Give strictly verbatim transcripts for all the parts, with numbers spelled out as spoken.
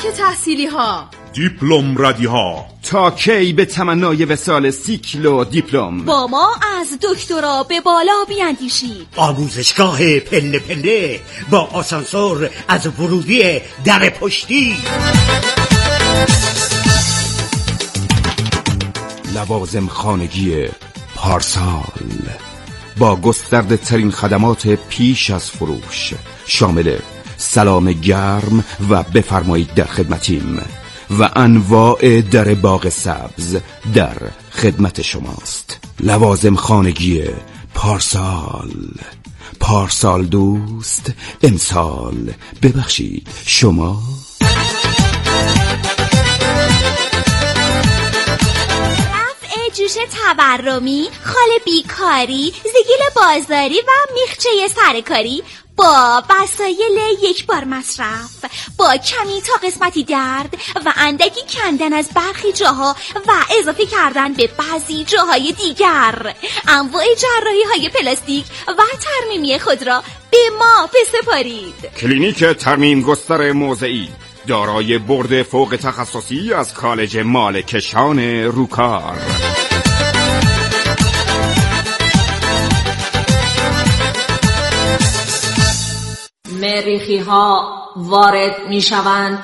مدرک تحصیلی ها، دیپلم ردی ها. تا کی به تمنای وصال سیکل و دیپلم؟ با ما از دکترا به بالا بیاندیشید. آموزشگاه پله پله با آسانسور از ورودی در پشتی. لوازم خانگی پارسال با گسترده ترین خدمات پیش از فروش، شامل سلام گرم و بفرمایید در خدمتیم و انواع در باغ سبز در خدمت شماست. لوازم خانگی پارسال. پارسال دوست، امسال ببخشید شما. جوش تورمی، خال بیکاری، زگیل بازاری و میخچه سرکاری با وسایل یک بار مصرف، با کمی تا قسمتی درد و اندکی کندن از برخی جاها و اضافه کردن به بعضی جاهای دیگر. انواع جراحی های پلاستیک و ترمیمی خود را به ما بسپارید. کلینیک ترمیم گستر موضعی دارای برد فوق تخصصی از کالج مالکشان روکار. مریخی ها وارد می شوند.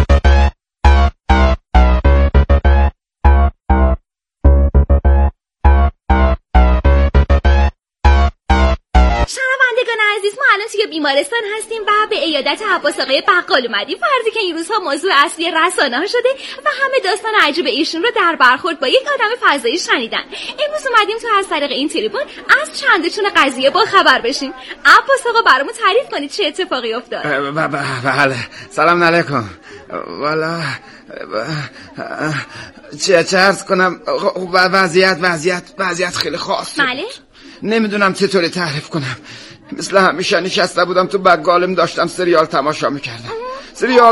شنوندگان عزیز، ما الان توی بیمارستان هستیم و به عیادت عباس آقای بقال اومدیم. فردی که این روزها موضوع اصلی رسانه ها شده و همه داستان عجیب ایشون رو در برخورد با یک آدم فضایی شنیدن. امروز اومدیم تو از طریق این تلفن از چندچون قضیه با خبر بشیم. عباس آقا برامون تعریف کنید چه اتفاقی افتاد. بله، سلام علیکم. والا چه چه عرض کنم، وضعیت وضعیت وضعیت خیلی خاصه. بله؟ نمیدونم چطوری تعریف کنم. مثل همیشه نشسته بودم تو بقالم، داشتم سریال تماشا میکردم. سریال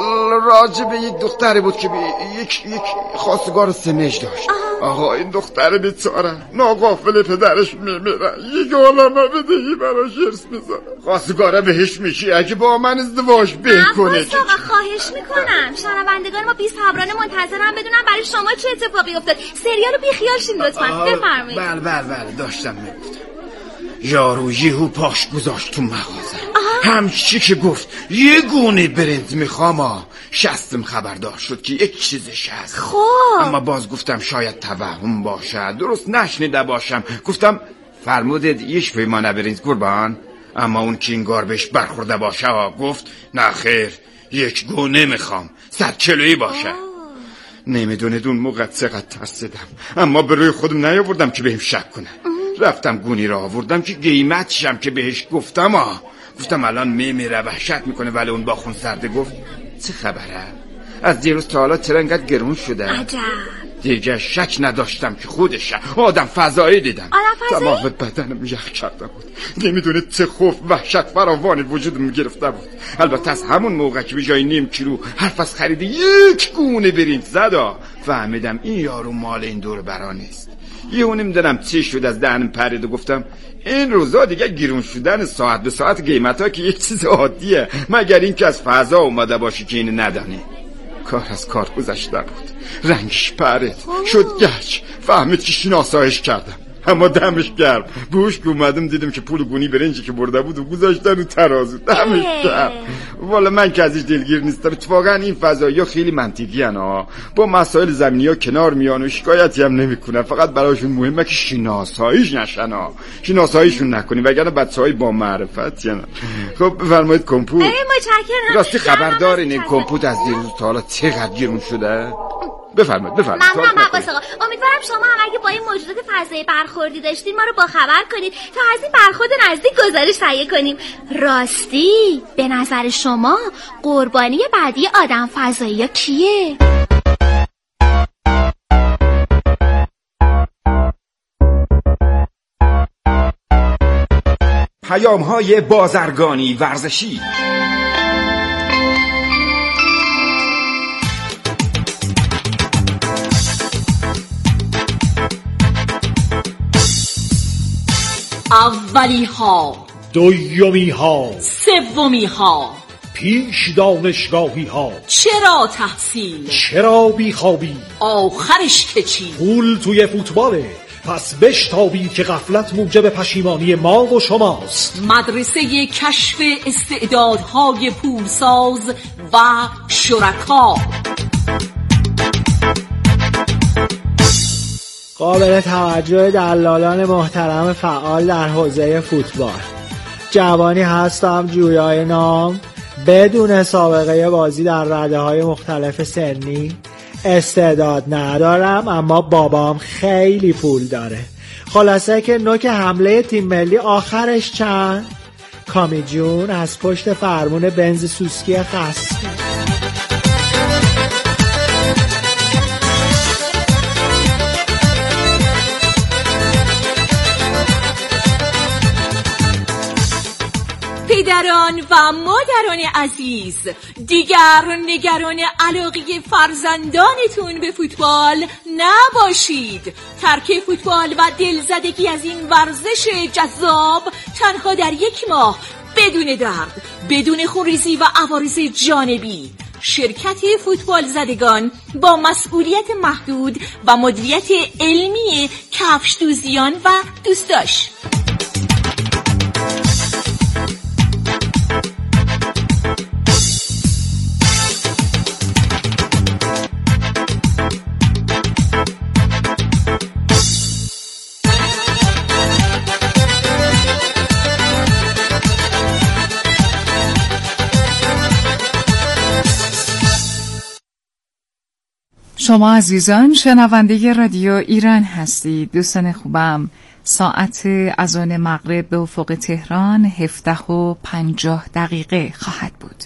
راجع به یک دختری بود که یک یک خواستگار سمج داشت. آقا این دختر بیچاره ناغافل پدرش میمیره، یک عالمه بدهی براش ارث میذاره. خواستگاره بهش میشه اگه با من ازدواج بکنه. عباس آقا خواهش میکنم، شنوندگان ما بی صبرانه منتظرن بدونم برای شما چه اتفاقی افتاد. سریالو بی خیال شین لطفا، بفرمایید. بله بله بله داشتم میگفتم. یارو یهو پاش گذاشت تو مغازه. همچی که گفت یه گونه برنج میخوام، شستم خبردار شد که یک چیزش هست. خب اما باز گفتم شاید توهم باشه، درست نشنیده باشم. گفتم فرمودید یش پیمانه برنج قربان. اما اون که انگار بهش برخورده باشه گفت نه خیر، یک گونه میخوام، صد کیلویی باشه. نمیدونید اون موقع چقدر ترسیدم، اما به روی خودم نیاوردم که بهم شک کنه. رفتم گونی را آوردم که قیمتشم که بهش گفتم آه گفتم الان میمیره، وحشت میکنه. ولی اون با خون سرده گفت چه خبره؟ از دیروز تا حالا چرا انقدر گرون شده؟ عجب. دیگه شک نداشتم که خودشه. آدم فضایی دیدم. آدم فضایی؟ تمام بدنم یخ کرده بود. نمیدونید چه خوف وحشت فراوانی وجودم گرفته بود. البته از همون موقع که به جای نیم کیلو حرف از خرید یک گونه برنج زدا، فهمیدم این یارو مال این دور برا نیست. یهو نمیدونم چی شد از دهنم پرید و گفتم این روزا دیگه گیرون شدن ساعت به ساعت قیمتا که یک چیز عادیه، مگر این که از فضا اومده باشی که اینو ندانی. کار از کار گذشته بود، رنگش پرید شد گچ. فهمید که شناسایش کردم، اما دمش گرم. بوش که اومدم دیدم که پول گونی برنجی که برده بود و گذاشتن رو ترازو. دمش گرم. والا من که ازش دلگیر نیستم. اتفاقا این فضایی ها خیلی منطقی هن، با مسائل زمینی ها کنار میان و شکایتی هم نمی کنن. فقط برایشون مهمه که شناساییش نشن ها. شناساییشون نکنی وگرنه بچه های با معرفت یعنی. خب بفرمایید کمپوت. متشکرم. راستی خبر دارین این کمپوت از دیروز تا حالا چقدر گرون شده؟ بفرمایید بفرمایید. ممنونم عباس آقا. امیدوارم شما هم اگه با این موجودات فضایی برخوردی داشتین ما رو با خبر کنید تا از این برخورد نزدیک گزارش تهیه کنیم. راستی به نظر شما قربانی بعدی آدم فضایی کیه؟ پیام‌های بازرگانی ورزشی. اولی ها، دومی ها، سومی ها، پیش دانشگاهی ها. چرا تحصیل؟ چرا بیخوابی؟ آخرش که چی؟ پول توی فوتباله. پس بشتابید که غفلت موجب پشیمانی ما و شماست. مدرسه کشف استعدادهای پولساز و شرکا. قابل توجه دلالان محترم فعال در حوزه فوتبال، جوانی هستم جویای نام، بدون سابقه بازی در رده‌های مختلف سنی، استعداد ندارم اما بابام خیلی پول داره. خلاصه که نوک حمله تیم ملی آخرش چند؟ کامی جون از پشت فرمون بنز سوسکی خسته. پدران و مادران عزیز، دیگر نگران علاقه فرزندانتون به فوتبال نباشید. ترک فوتبال و دلزدگی از این ورزش جذاب تنها در یک ماه بدون درد، بدون خونریزی و عوارض جانبی. شرکت فوتبال زدگان با مسئولیت محدود و مدیریت علمی کفش دوزیان و دوستاش. شما عزیزان شنونده رادیو ایران هستید. دوستان خوبم، ساعت اذان مغرب به افق تهران هفده و پنجاه دقیقه خواهد بود.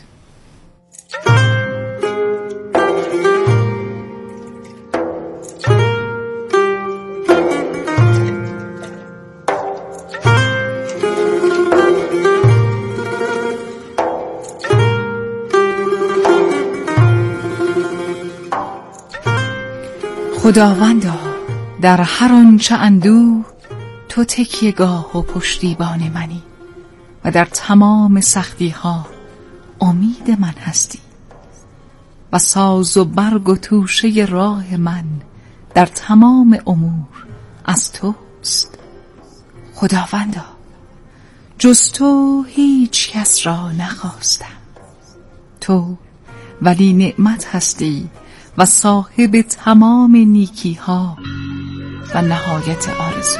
خداوندا در هر آنچه اندوه تو تکیه‌گاه و پشتیبان منی و در تمام سختی ها امید من هستی و ساز و برگ و توشه راه من در تمام امور از توست. خداوندا جز تو هیچ کس را نخواستم. تو ولی نعمت هستی و صاحب تمام نیکی ها و نهایت آرزو.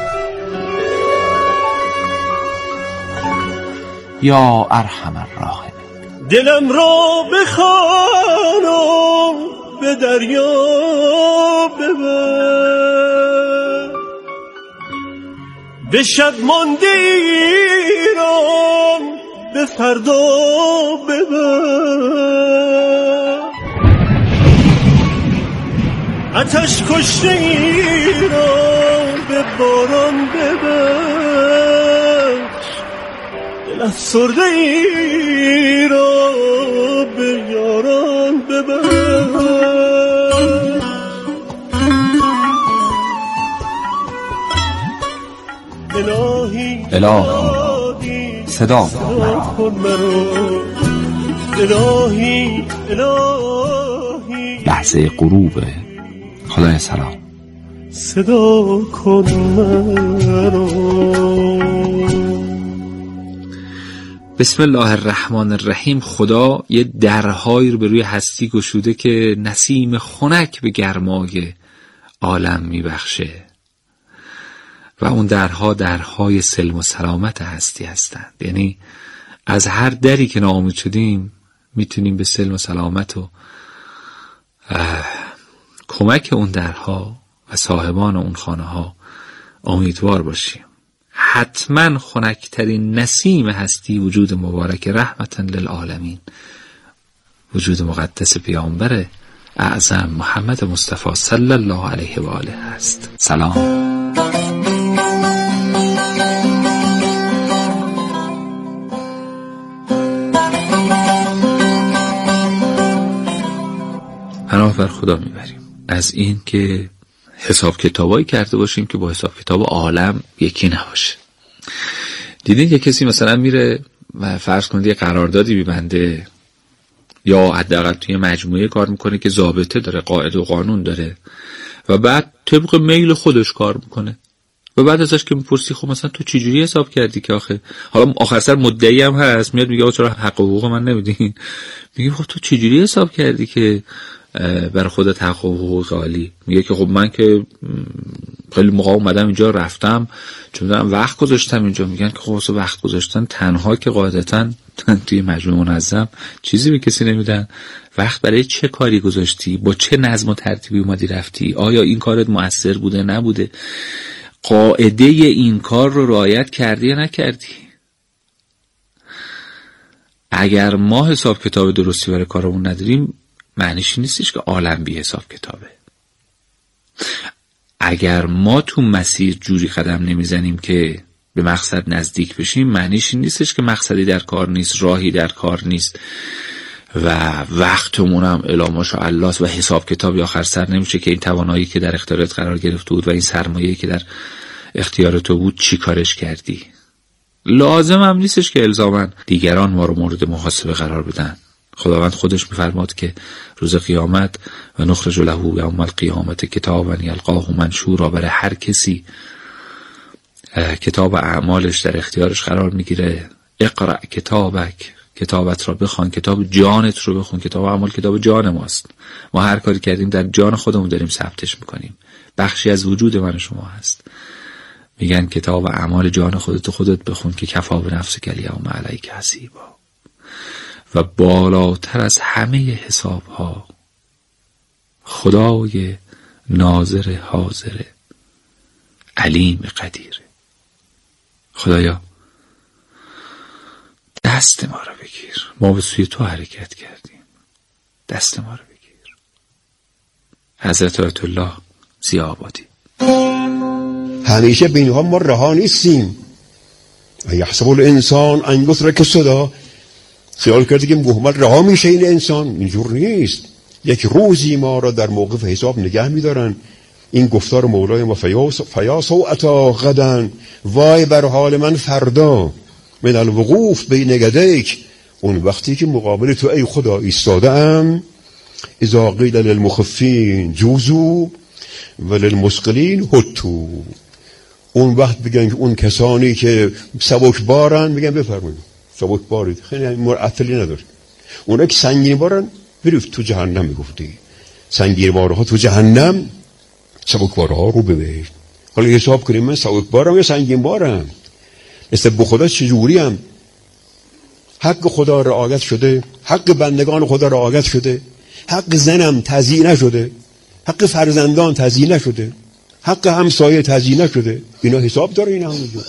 یا ارحم الراحمین. دلم را بخوانم به دریا ببر، به شب مانده ایران به فردا ببر، آتش کشته ایران به باران ببخش، دل افسرده ایران به یاران ببخش. الهی الهی صدا کن مرا، الهی الهی لحظه غروبه. خدای سلام صدا کن مرا. بسم الله الرحمن الرحیم. خدا یه درهایی رو به روی هستی گشوده که نسیم خنک به گرمای عالم میبخشه و اون درها درهای سلم و سلامت هستی هستند. یعنی از هر دری که ناامید شدیم میتونیم به سلم و سلامت و کمک اون درها و صاحبان اون خانه ها امیدوار باشیم. حتما خنکترین نسیم هستی وجود مبارک رحمتا للعالمین، وجود مقدس پیامبر اعظم محمد مصطفی صلی الله علیه و آله است. سلام. پناه بر خدا میبریم از این که حساب کتابایی کرده باشیم که با حساب کتاب عالم یکی نباشه. دیدین که کسی مثلا میره فرض کنید یه قراردادی می‌بنده یا حداقل توی مجموعه کار میکنه که ضابطه داره، قاعده و قانون داره و بعد طبق میل خودش کار میکنه و بعد ازش که میپرسی خب مثلا تو چی جوری حساب کردی که آخه حالا آخر سر مدعی هم هست میاد میگه چرا حق و حقوق من نمیدین؟ میگه خب تو چی جوری حساب کردی که برای خودت حق و حقوق عالی؟ میگه که خب من که خیلی موقع اومدم اینجا رفتم چون دارم وقت گذاشتم اینجا. میگن که خب واسه وقت گذاشتن تنها که قاعدتاً توی مجموعه منظم چیزی به کسی نمیدن. وقت برای چه کاری گذاشتی؟ با چه نظم و ترتیبی اومدی رفتی؟ آیا این کارت مؤثر بوده نبوده؟ قاعده این کار رو رعایت کردی یا نکردی؟ اگر ما حساب کتاب درستی برای کارمون نداریم معنیش نیستش که عالم بی حساب کتابه. اگر ما تو مسیر جوری قدم نمیزنیم که به مقصد نزدیک بشیم معنیش نیستش که مقصدی در کار نیست، راهی در کار نیست و وقتمون هم الا ماشاءالله و حساب کتابی آخر سر نمیشه که این توانایی که در اختیارت قرار گرفته بود و این سرمایه‌ای که در اختیار تو بود چی کارش کردی. لازم هم نیستش که الزاماً دیگران ما رو مورد محاسبه قرار بدن. خداوند خودش میفرماد که روز قیامت و نخرج له یوم القیامت کتابا یلقاه منشورا، برای هر کسی کتاب اعمالش در اختیارش قرار میگیره. اقرأ کتابک، کتابت را بخوان، کتاب جانت رو بخون. کتاب اعمال کتاب جان ماست. ما هر کاری کردیم در جان خودمون داریم ثبتش میکنیم، بخشی از وجود من و شما هست. میگن کتاب اعمال جان خودت خودت بخون که کفا به نفسک الیوم علیک حسیبا. و بالاتر از همه حساب ها خدای ناظر حاضر علیم قدیر. خدایا دست ما رو بگیر، ما به سوی تو حرکت کردیم، دست ما رو بگیر. حضرت آیت الله ضیاءآبادی. همیشه به اینها ما رها نیستیم. یحسب الانسان ان یترک سدی، خیال کرده که محمد رها میشه. این انسان اینجور نیست. یک روزی ما را در موقف حساب نگه میدارن. این گفتار مولای ما فیاس و اتا غدن، وای بر حال من فردا، من الوقوف بین یدیک، اون وقتی که مقابل تو ای خدا ایستاده ام. اذا قیل للمخفین جوزو و للمثقلین هتو، اون وقت بگن که اون کسانی که سبک بارن بگن بفرمایید سبک بارید، خیلی معطلی نداره. اونا که سنگین بارن برید تو جهنم. میگفتی سنگین بارها تو جهنم، سبک بارها رو ببرید. حالا حساب کنیم من سبک بارم یا سنگین بارم؟ مثل به خدا چجوری هم حق خدا رعایت شده، حق بندگان خدا رعایت شده، حق زنم تضییع نشده، حق فرزندان تضییع نشده، حق همسایه تضییع نشده. اینا حساب داره. اینا همونجا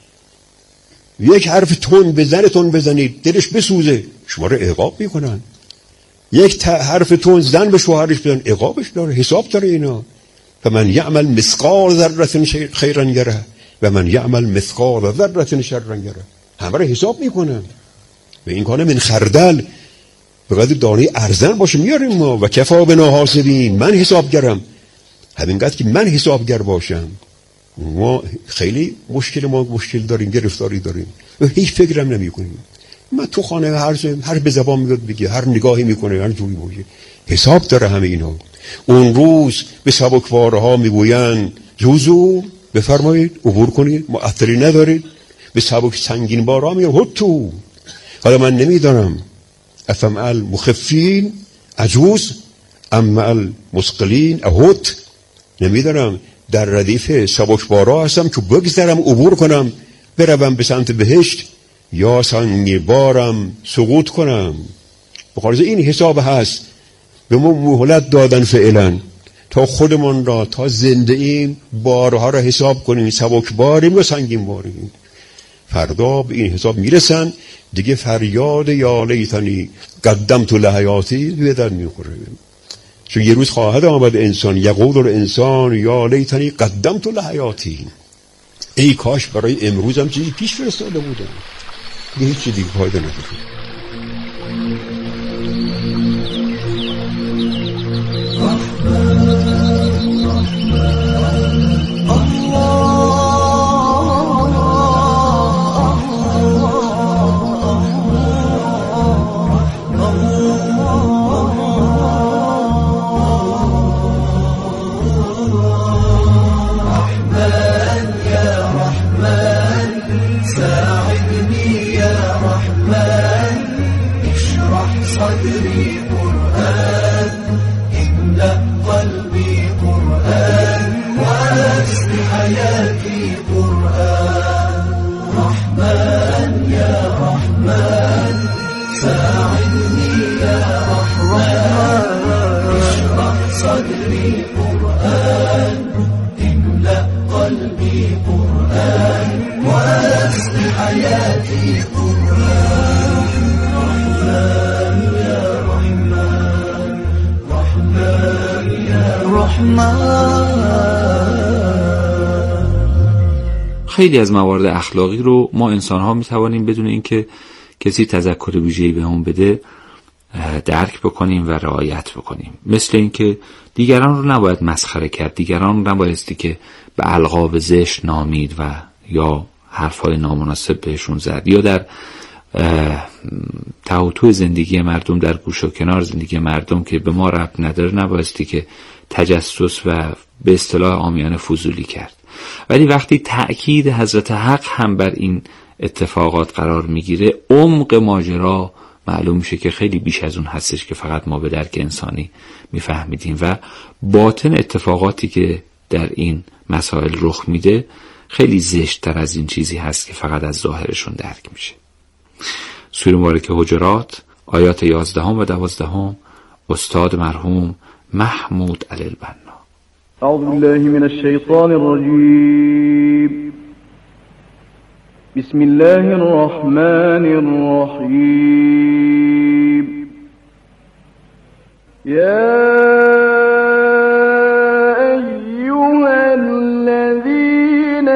یک حرف تون به زنتون بزنید دلش بسوزه، شما رو عقاب میکنن. یک حرف تون زن به شوهرش بزن، عقابش داره، حساب داره. اینا فمن یعمل مثقال ذره خیرا یره و من یعمل مثقال ذره شرا یره. همه رو حساب میکنن. و این کانه من خردل به قدر دانه ارزن باشه میاریم ما. و کفا بنا حاسبین، من حسابگرم. همینقدر که من حسابگر باشم. ما خیلی مشکل ما مشکل داریم، گرفتاری داریم و هیچ فکرم نمی کنیم. من تو خانه هر هر به زبان میاد بگه، هر نگاهی میکنه، هر جوری باشه. حساب داره همه اینا. اون روز به سبکبارها میگوین جوزو، بفرمایید عبور کنید، معطلی ندارید. به سبک سنگین بارها میگن هتو. حالا من نمیدانم افم المخفین عجوز ام المثقلین اهوت، نمیدانم در ردیف سبکبارها هستم که بگذرم عبور کنم بروم به سمت بهشت، یا سنگین بارم سقوط کنم. بخاطر این حساب هست. به ما مهلت دادن فعلا تا خودمان را تا زنده ایم بارها را حساب کنیم، سبک باریم و سنگین باریم. فردا به این حساب میرسن دیگه فریاد یا لیتنی قدمت لحیاتی به در میخوره. چون یه روز خواهد آمد انسان یقول الانسان یا لیتنی قدمت لحیاتی، ای کاش برای امروزم چیزی پیش فرستاده بودم. هیچ چیزی فایده نداره. خیلی از موارد اخلاقی رو ما انسان ها می توانیم بدون اینکه کسی تذکر ویژه‌ای بهمون بده درک بکنیم و رعایت بکنیم. مثل اینکه دیگران رو نباید مسخره کرد، دیگران رو نبایستی که به القاب زشت نامید و یا حرفای نامناسب بهشون زد، یا در تهوتو زندگی مردم، در گوش و کنار زندگی مردم که به ما ربط نداره، نبایستی که تجسس و به اصطلاح عامیانه فضولی کرد. ولی وقتی تأکید حضرت حق هم بر این اتفاقات قرار میگیره، عمق ماجرا معلوم میشه که خیلی بیش از اون هستش که فقط ما به درک انسانی میفهمیدیم و باطن اتفاقاتی که در این مسائل رخ میده خیلی زشت‌تر از این چیزی هست که فقط از ظاهرشون درک میشه. سوره مبارکه حجرات آیات یازدهم و دوازدهم استاد مرحوم محمود علی البنا. اعوذ بالله من الشیطان الرجیم. بسم الله الرحمن الرحیم. یا ایها الذین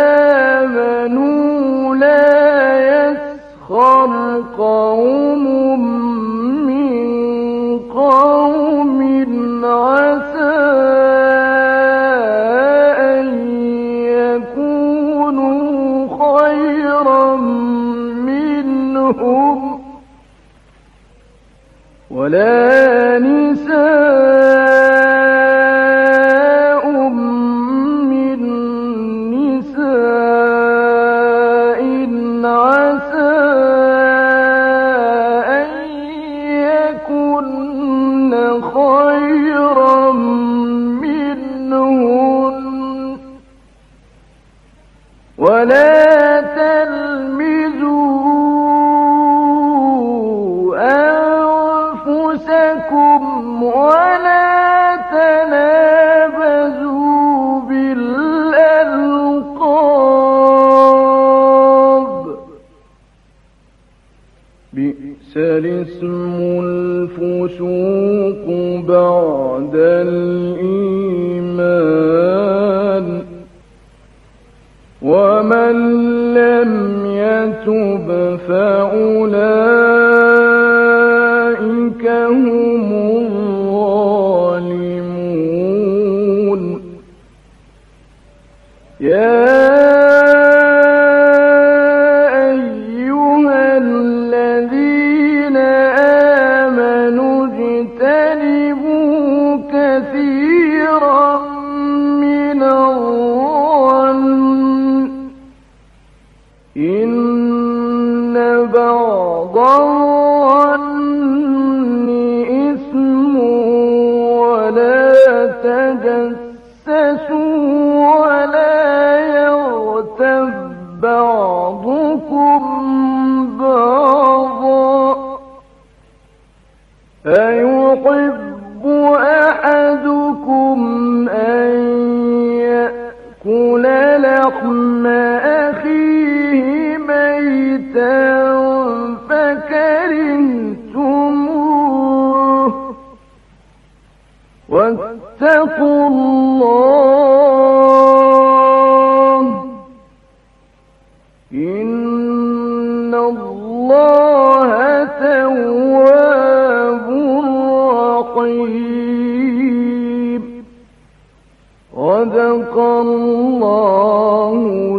آمنوا لا یسخر قوم من قوم عسى ولا نساء من نساء عسى أن يكن خيرا منهن ولا تلمزوا ولا تنابزوا بالألقاب بئس الاسم الفسوق بعد الإيمان ومن لم يتب فأولئك هم الظالمون. يا أيها الذين آمنوا اجتنبوا كثيرا من الظن إن بعض الظن إثم ولا تجسسوا ولا يغتب بعضكم بعضا أيحب أحدكم أن يأكل لحم أخيه ميتا فكرهتموه واتقوا الله إن الله تواب رحيم. صدق الله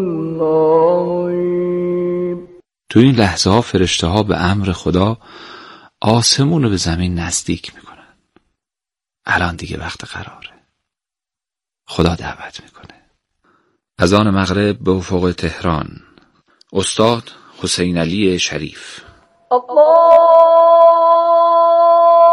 العظیم. تو این لحظه ها فرشته ها به امر خدا آسمون رو به زمین نزدیک میکنن. الان دیگه وقت قراره. خدا دعوت میکنه. اذان مغرب به افق تهران. استاد حسین علی شریف. الله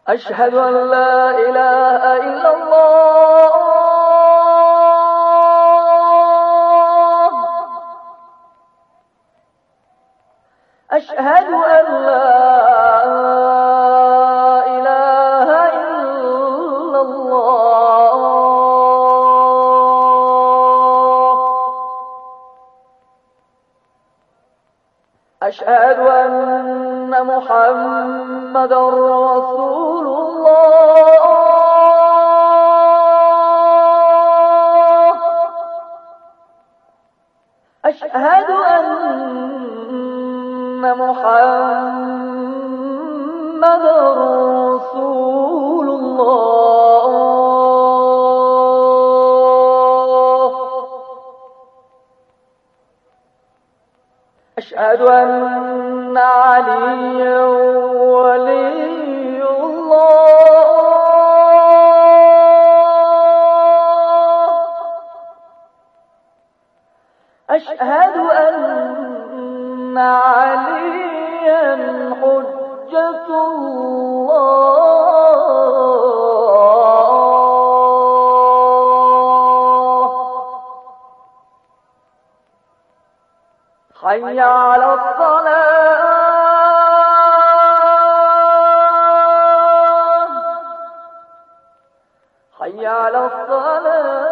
أشهد أن لا إله إلا الله أشهد أن لا إله إلا الله أشهد أن محمد رسول الله أشهد أن محمد رسول الله أشهد أن عليا ولي الله أشهد أن عليا حجة الله حي على الصلاة حي على الصلاة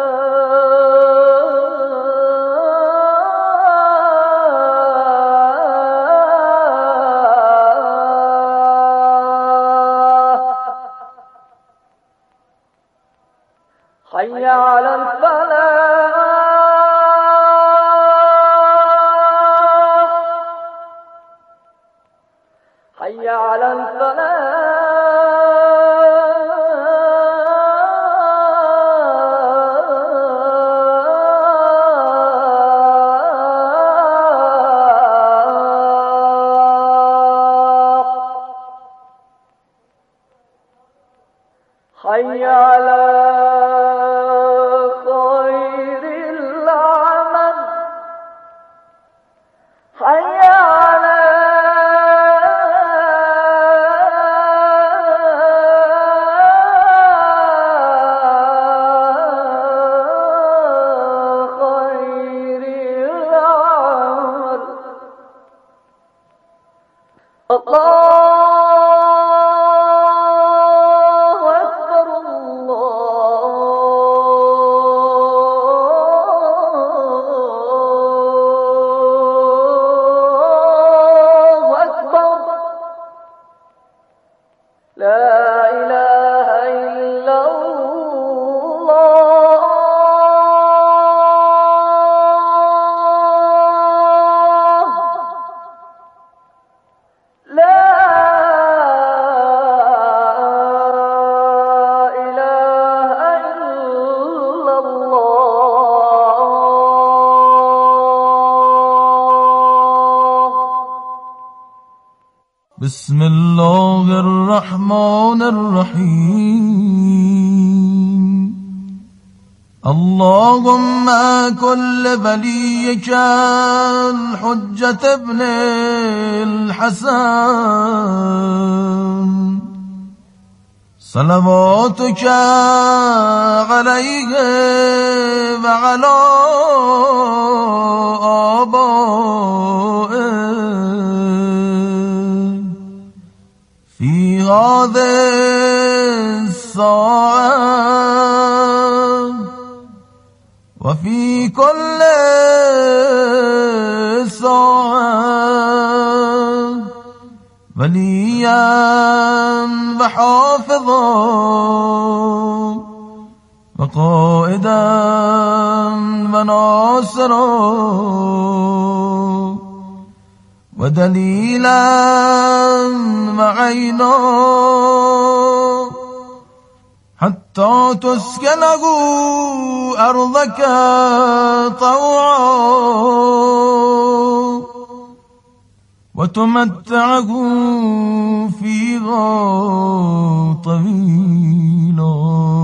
حي على الفلاح حي على الفلاح حي على خير العمل حي على خير العمل الله بسم الله الرحمن الرحيم اللهم كل وليك الحجة ابن الحسن صلواتك عليه وعلى آبائه في هذه الساعة وفي كل ساعة وليا وحافظا وقائدا وناصرا ودليلا وعينا حتى تسكنه أرضك طوعا وتمتعه فيها طويلا.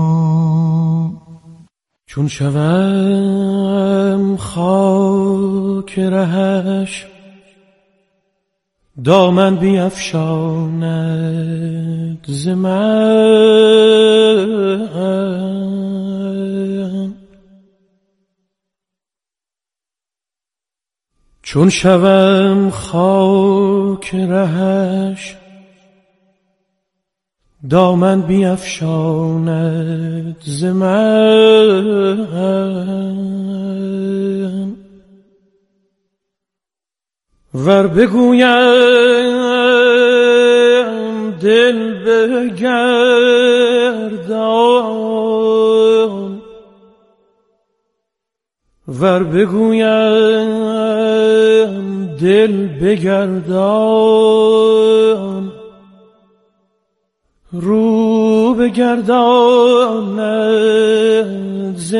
چون شوم خاک رهش دامن بیفشاند ز من. چون شوم خاک رهش دامن بیفشاند ز من. ور بگویم دل بگردان، ور بگویم دل بگردان، رو بگرداند ز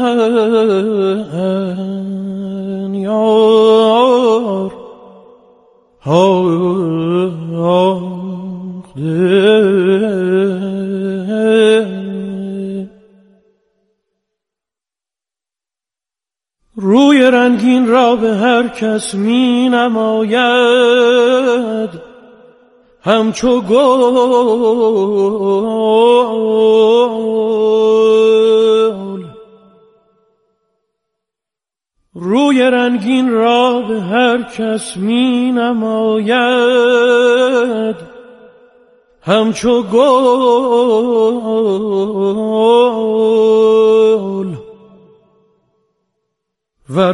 من یار. روی رنگین را به هر کس می نماید همچو گل. روی رنگین را به هر کس می نماید همچو گل. ور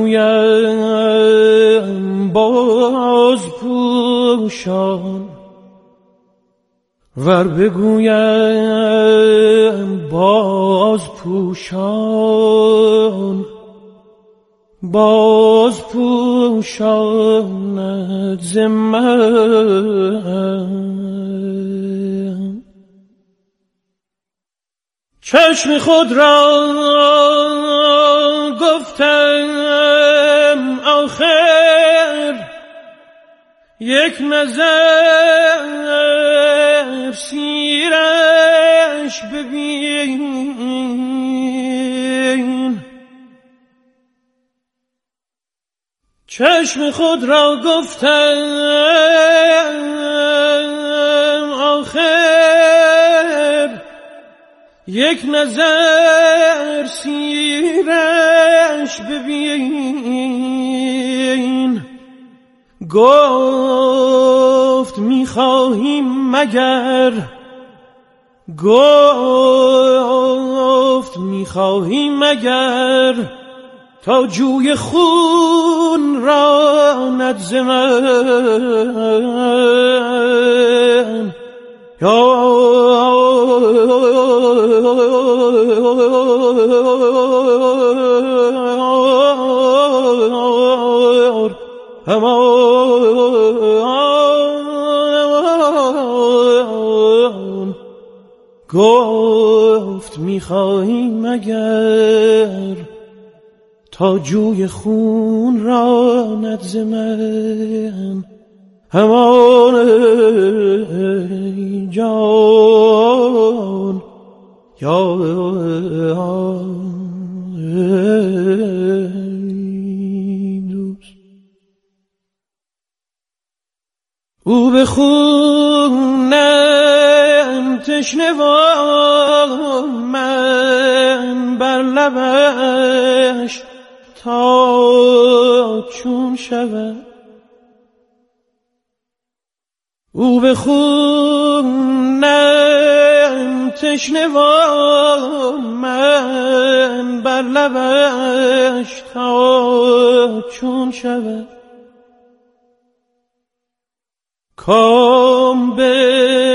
بگویم باز پوشان، ور بگویم باز پوشان، باز پوشاند ز من. چشم خود را گفتم آخر یک نظر سیرش ببین. چشم خود را گفتم آخر یک نظر سیرش ببین. گفت میخواهیم مگر، گفت میخواهیم مگر تا جوی خون راند ز من یار. همان گفت میخواهیم مگر تا جوی خون راند ز من. همان ای جان یا او به خونم تشنه و من بر لبش تا چون شود. او به خونم تشنه و من بر لبش تا چون شود. کام به